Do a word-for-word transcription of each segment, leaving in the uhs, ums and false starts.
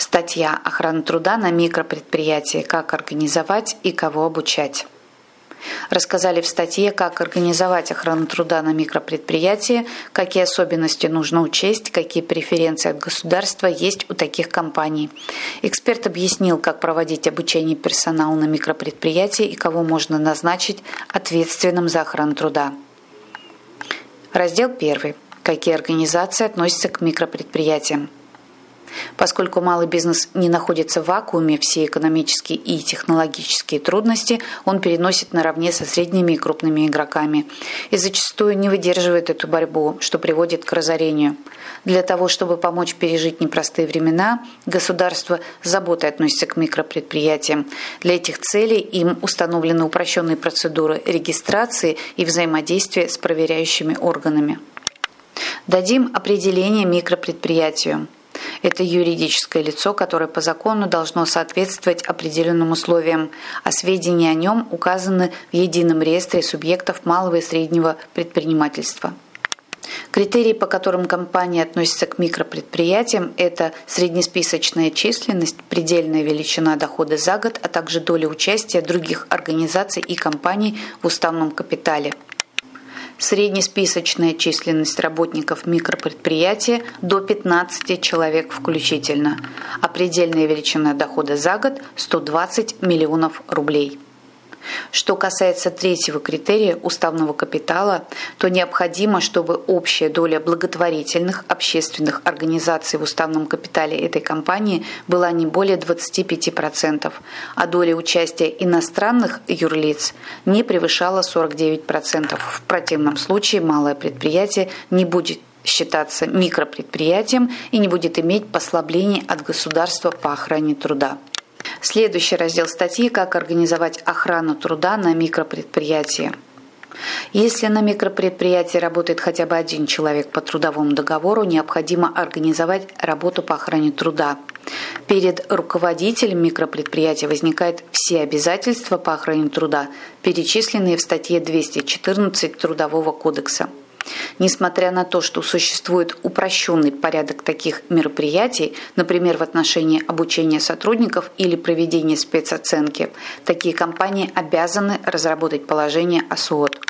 Статья «Охрана труда на микропредприятии. Как организовать и кого обучать». Рассказали в статье, как организовать охрану труда на микропредприятии, какие особенности нужно учесть, какие преференции от государства есть у таких компаний. Эксперт объяснил, как проводить обучение персонала на микропредприятии и кого можно назначить ответственным за охрану труда. Раздел первый. Какие организации относятся к микропредприятиям? Поскольку малый бизнес не находится в вакууме, все экономические и технологические трудности он переносит наравне со средними и крупными игроками и зачастую не выдерживает эту борьбу, что приводит к разорению. Для того, чтобы помочь пережить непростые времена, государство с заботой относится к микропредприятиям. Для этих целей им установлены упрощенные процедуры регистрации и взаимодействия с проверяющими органами. Дадим определение микропредприятию. Это юридическое лицо, которое по закону должно соответствовать определенным условиям, а сведения о нем указаны в едином реестре субъектов малого и среднего предпринимательства. Критерии, по которым компания относится к микропредприятиям, это среднесписочная численность, предельная величина дохода за год, а также доля участия других организаций и компаний в уставном капитале. Среднесписочная численность работников микропредприятия до пятнадцати человек включительно, а предельная величина дохода за год – сто двадцать миллионов рублей. Что касается третьего критерия уставного капитала, то необходимо, чтобы общая доля благотворительных общественных организаций в уставном капитале этой компании была не более двадцати пяти процентов, а доля участия иностранных юрлиц не превышала сорок девять процентов. В противном случае малое предприятие не будет считаться микропредприятием и не будет иметь послаблений от государства по охране труда. Следующий раздел статьи «Как организовать охрану труда на микропредприятии». Если на микропредприятии работает хотя бы один человек по трудовому договору, необходимо организовать работу по охране труда. Перед руководителем микропредприятия возникают все обязательства по охране труда, перечисленные в статье двести четырнадцать Трудового кодекса. Несмотря на то, что существует упрощенный порядок таких мероприятий, например, в отношении обучения сотрудников или проведения спецоценки, такие компании обязаны разработать положение о СООТ.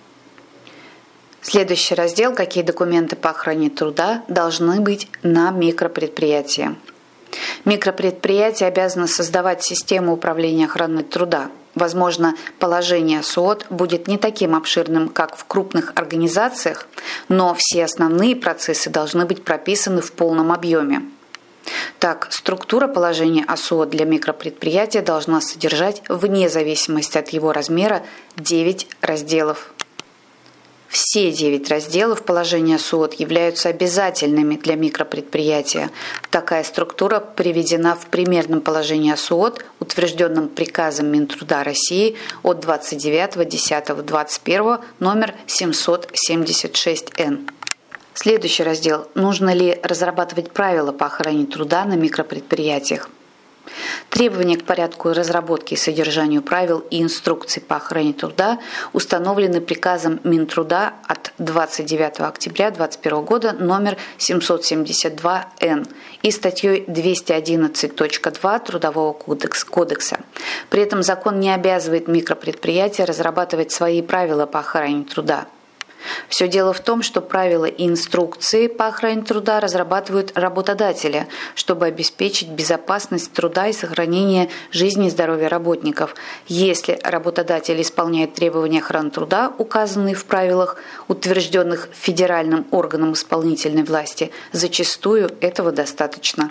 Следующий раздел «Какие документы по охране труда должны быть на микропредприятии». Микропредприятие обязано создавать систему управления охраной труда. Возможно, положение СООТ будет не таким обширным, как в крупных организациях, но все основные процессы должны быть прописаны в полном объеме. Так, структура положения о СООТ для микропредприятия должна содержать, вне зависимости от его размера, девять разделов. Все девять разделов положения СООТ являются обязательными для микропредприятия. Такая структура приведена в примерном положении о СООТ, утвержденном приказом Минтруда России от двадцать девятого десятого двадцать первого номер семьсот семьдесят шесть эн. Следующий раздел. Нужно ли разрабатывать правила по охране труда на микропредприятиях? Требования к порядку разработки и содержанию правил и инструкций по охране труда установлены приказом Минтруда от двадцать девятого октября две тысячи двадцать первого года номер семьсот семьдесят два эн и статьей двести одиннадцать точка два Трудового кодекса. При этом закон не обязывает микропредприятия разрабатывать свои правила по охране труда. Все дело в том, что правила и инструкции по охране труда разрабатывают работодатели, чтобы обеспечить безопасность труда и сохранение жизни и здоровья работников. Если работодатель исполняет требования охраны труда, указанные в правилах, утвержденных федеральным органом исполнительной власти, зачастую этого достаточно.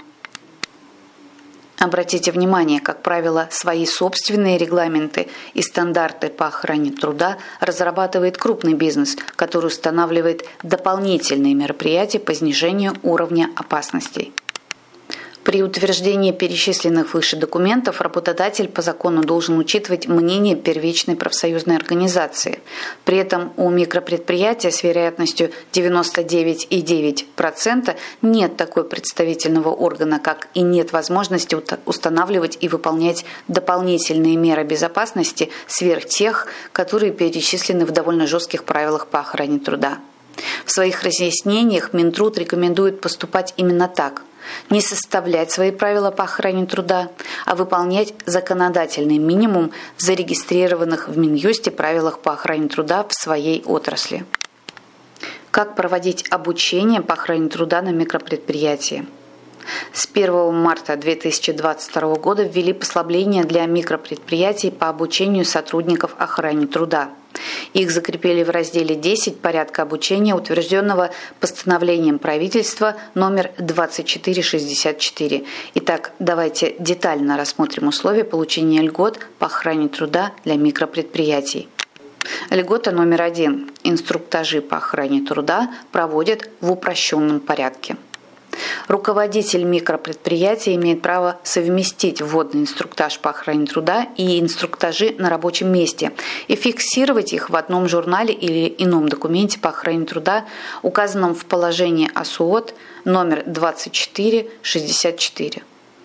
Обратите внимание, как правило, свои собственные регламенты и стандарты по охране труда разрабатывает крупный бизнес, который устанавливает дополнительные мероприятия по снижению уровня опасностей. При утверждении перечисленных выше документов работодатель по закону должен учитывать мнение первичной профсоюзной организации. При этом у микропредприятия с вероятностью девяносто девять целых девять десятых процента нет такой представительного органа, как и нет возможности устанавливать и выполнять дополнительные меры безопасности сверх тех, которые перечислены в довольно жестких правилах по охране труда. В своих разъяснениях Минтруд рекомендует поступать именно так. не составлять свои правила по охране труда, а выполнять законодательный минимум в зарегистрированных в Минюсте правилах по охране труда в своей отрасли. Как проводить обучение по охране труда на микропредприятии? С первого марта две тысячи двадцать второго года ввели послабления для микропредприятий по обучению сотрудников охране труда. Их закрепили в разделе десять порядка обучения, утвержденного постановлением правительства номер двадцать четыре шестьдесят четыре. Итак, давайте детально рассмотрим условия получения льгот по охране труда для микропредприятий. Льгота номер один. Инструктажи по охране труда проводят в упрощенном порядке. Руководитель микропредприятия имеет право совместить вводный инструктаж по охране труда и инструктажи на рабочем месте и фиксировать их в одном журнале или ином документе по охране труда, указанном в положении ОСУОТ номер двадцать четыре шестьдесят четыре.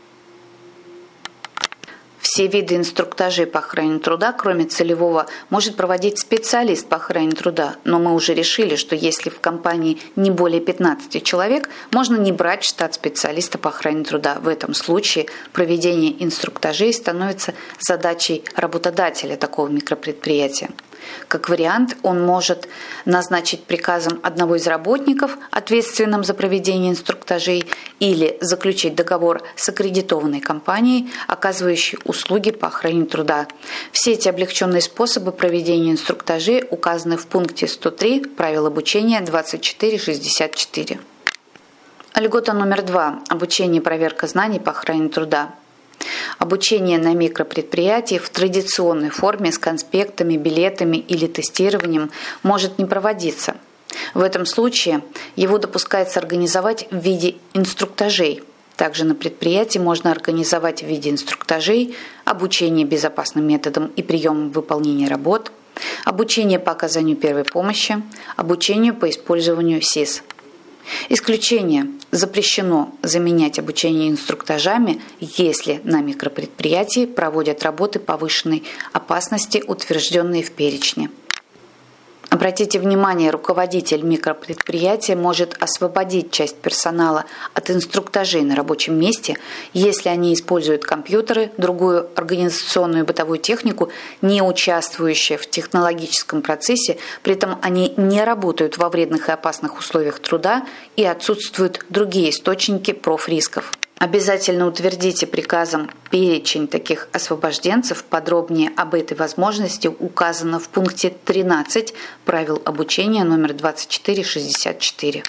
Все виды инструктажей по охране труда, кроме целевого, может проводить специалист по охране труда, но мы уже решили, что если в компании не более пятнадцати человек, можно не брать в штат специалиста по охране труда. В этом случае проведение инструктажей становится задачей работодателя такого микропредприятия. Как вариант, он может назначить приказом одного из работников, ответственным за проведение инструктажей, или заключить договор с аккредитованной компанией, оказывающей услуги по охране труда. Все эти облегченные способы проведения инструктажей указаны в пункте сто три правил обучения двадцать четыре шестьдесят четыре. Льгота номер два. Обучение и проверка знаний по охране труда. Обучение на микропредприятии в традиционной форме с конспектами, билетами или тестированием может не проводиться. В этом случае его допускается организовать в виде инструктажей. Также на предприятии можно организовать в виде инструктажей обучение безопасным методам и приемам выполнения работ, обучение по оказанию первой помощи, обучению по использованию СИС. Исключение. Запрещено заменять обучение инструктажами, если на микропредприятии проводят работы повышенной опасности, утвержденные в перечне. Обратите внимание, руководитель микропредприятия может освободить часть персонала от инструктажей на рабочем месте, если они используют компьютеры, другую организационную и бытовую технику, не участвующие в технологическом процессе, при этом они не работают во вредных и опасных условиях труда и отсутствуют другие источники профрисков. Обязательно утвердите приказом перечень таких освобожденцев. Подробнее об этой возможности указано в пункте тринадцать правил обучения номер двадцать четыре шестьдесят четыре.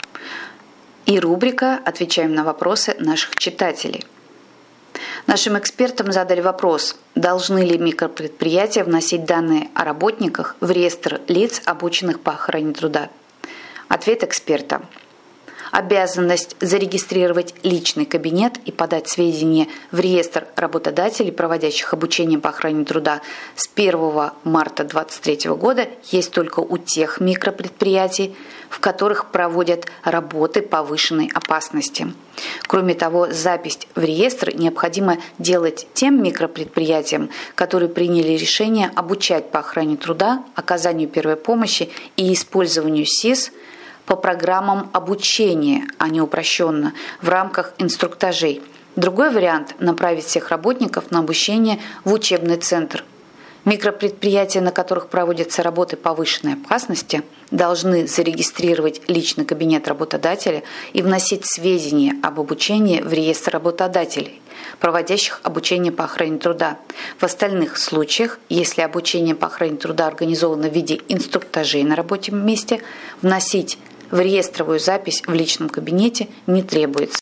И рубрика «Отвечаем на вопросы наших читателей». Нашим экспертам задали вопрос, должны ли микропредприятия вносить данные о работниках в реестр лиц, обученных по охране труда. Ответ эксперта. Обязанность зарегистрировать личный кабинет и подать сведения в реестр работодателей, проводящих обучение по охране труда с первого марта две тысячи двадцать третьего года есть только у тех микропредприятий, в которых проводят работы повышенной опасности. Кроме того, запись в реестр необходимо делать тем микропредприятиям, которые приняли решение обучать по охране труда, оказанию первой помощи и использованию СИС по программам обучения, а не упрощенно, в рамках инструктажей. Другой вариант – направить всех работников на обучение в учебный центр. Микропредприятия, на которых проводятся работы повышенной опасности, должны зарегистрировать личный кабинет работодателя и вносить сведения об обучении в реестр работодателей, проводящих обучение по охране труда. В остальных случаях, если обучение по охране труда организовано в виде инструктажей на рабочем месте, вносить в реестровую запись в личном кабинете не требуется.